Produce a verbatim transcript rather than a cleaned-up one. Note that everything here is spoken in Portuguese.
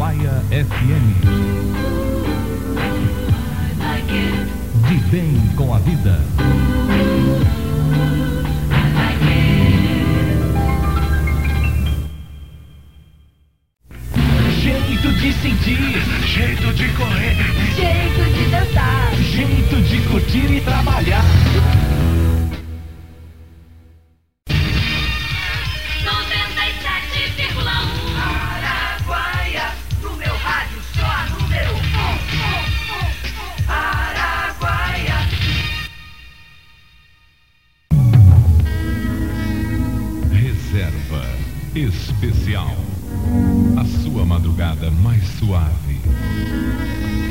Araguaia F M. De bem com a vida. Jeito de sentir, jeito de correr, jeito de dançar, jeito de curtir e trabalhar. noventa e sete vírgula um Araguaia, no meu rádio só a número um. Araguaia. Reserva especial. A sua madrugada mais suave.